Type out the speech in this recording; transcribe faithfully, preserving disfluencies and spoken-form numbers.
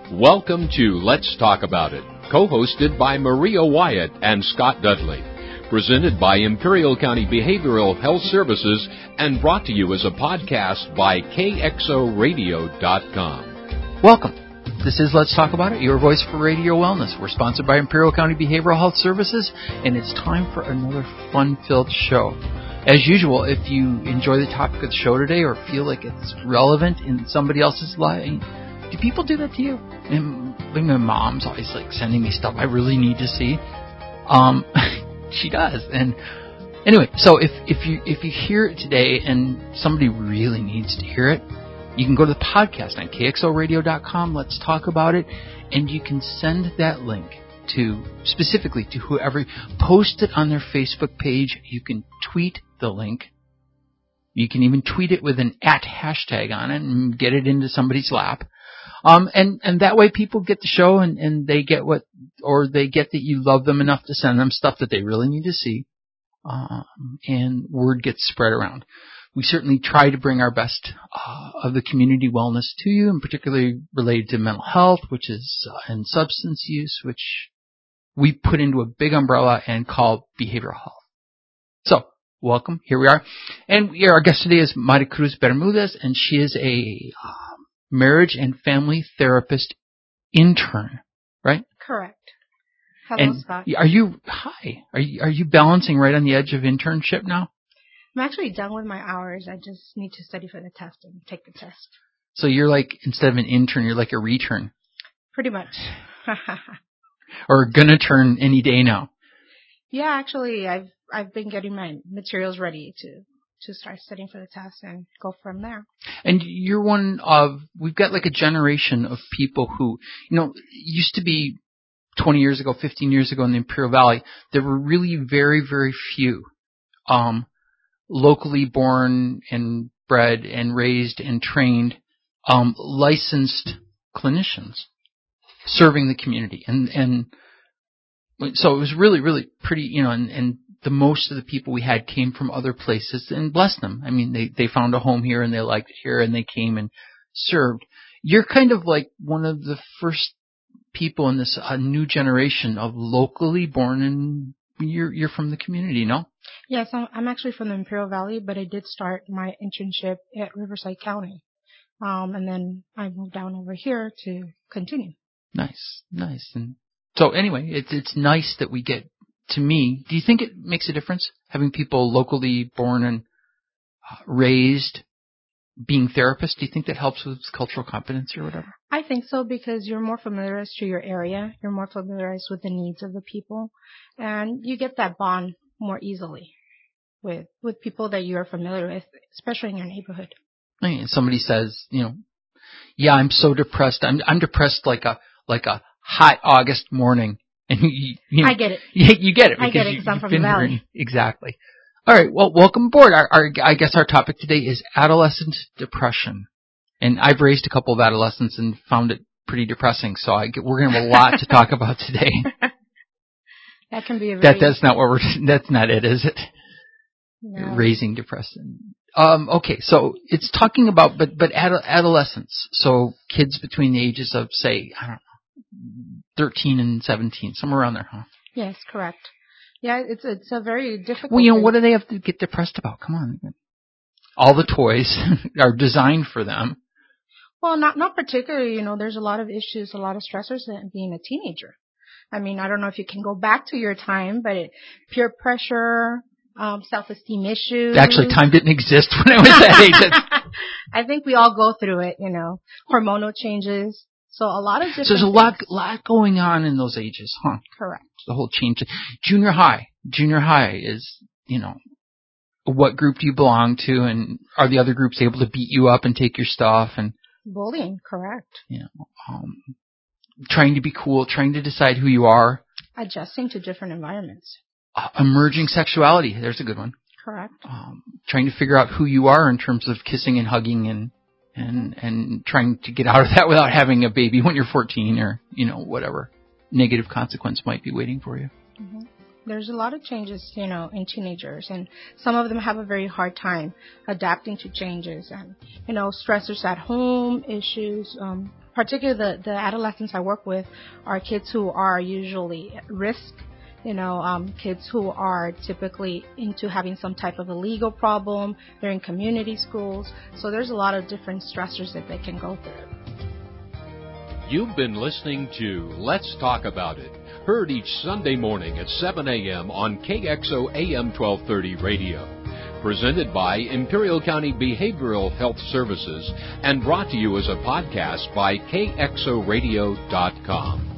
Welcome to Let's Talk About It, co-hosted by Maria Wyatt and Scott Dudley. Presented by Imperial County Behavioral Health Services and brought to you as a podcast by K X O radio dot com. Welcome. This is Let's Talk About It, your voice for radio wellness. We're sponsored by Imperial County Behavioral Health Services, and it's time for another fun-filled show. As usual, if you enjoy the topic of the show today or feel like it's relevant in somebody else's life, do people do that to you? And my mom's always like sending me stuff I really need to see. Um, she does. And anyway, so if, if you if you hear it today and somebody really needs to hear it, you can go to the podcast on K X O radio dot com. Let's talk about it, and you can send that link to specifically to whoever. Post it on their Facebook page. You can tweet the link. You can even tweet it with an at hashtag on it and get it into somebody's lap. Um, and, and that way people get the show and, and they get what, or they get that you love them enough to send them stuff that they really need to see. Um, and word gets spread around. We certainly try to bring our best uh, of the community wellness to you, and particularly related to mental health, which is, uh, and substance use, which we put into a big umbrella and call behavioral health. So, welcome. Here we are. And we, our guest today is Maricruz Bermudez, and she is a um, marriage and family therapist intern, right? Correct. Hello, and Scott. Are you, hi, are you, are you balancing right on the edge of internship now? I'm actually done with my hours. I just need to study for the test and take the test. So you're like, instead of an intern, you're like a return. Pretty much. Or gonna turn any day now. Yeah, actually, I've I've been getting my materials ready to to start studying for the test and go from there. And you're one of, we've got like a generation of people who, you know, used to be twenty years ago, fifteen years ago in the Imperial Valley, there were really very, very few um, locally born and bred and raised and trained um, licensed clinicians serving the community. And, and so it was really, really pretty, you know, and, and the most of the people we had came from other places, and bless them. I mean, they, they found a home here and they liked it here and they came and served. You're kind of like one of the first people in this uh, new generation of locally born, and you're, you're from the community, no? Yes, I'm, I'm actually from the Imperial Valley, but I did start my internship at Riverside County. Um, and then I moved down over here to continue. Nice, nice. And so anyway, it's, it's nice that we get, to me, do you think it makes a difference having people locally born and raised being therapists? Do you think that helps with cultural competency or whatever? I think so, because you're more familiarized to your area. You're more familiarized with the needs of the people. And you get that bond more easily with, with people that you're familiar with, especially in your neighborhood. I mean, somebody says, you know, yeah, I'm so depressed. I'm, I'm depressed like a, like a hot August morning. And you, you know, I get it. You, you get it. I get it because I'm from the valley. In, exactly. All right. Well, welcome aboard. Our, our, I guess our topic today is adolescent depression. And I've raised a couple of adolescents and found it pretty depressing. So I get, we're going to have a lot to talk about today. That can be a very... That, that's not what we're, that's not it, is it? No. Raising depression. Um, okay. So it's talking about, but, but ad- adolescents. So kids between the ages of, say, I don't know, thirteen and seventeen, somewhere around there, huh? Yes, correct. Yeah, it's it's a very difficult. Well, you know, thing. what do they have to get depressed about? Come on. All the toys are designed for them. Well, not not particularly. You know, there's a lot of issues, a lot of stressors in being a teenager. I mean, I don't know if you can go back to your time, but it, peer pressure, um, self-esteem issues. Actually, time didn't exist when I was that age. I think we all go through it, you know, hormonal changes. So a lot of different So there's a things. lot, lot going on in those ages, huh? Correct. The whole change. Junior high. Junior high is, you know, what group do you belong to, and are the other groups able to beat you up and take your stuff? And bullying, correct. You know, um, trying to be cool, trying to decide who you are. Adjusting to different environments. Uh, emerging sexuality. There's a good one. Correct. Um, trying to figure out who you are in terms of kissing and hugging and and and trying to get out of that without having a baby when you're fourteen, or, you know, whatever negative consequence might be waiting for you. Mm-hmm. There's a lot of changes, you know, in teenagers, and some of them have a very hard time adapting to changes, and, you know, stressors at home, issues um, particularly the, the adolescents I work with are kids who are usually at risk. You know, um, kids who are typically into having some type of a legal problem. They're in community schools. So there's a lot of different stressors that they can go through. You've been listening to Let's Talk About It, heard each Sunday morning at seven a.m. on K X O A M twelve thirty radio. Presented by Imperial County Behavioral Health Services and brought to you as a podcast by K X O radio dot com.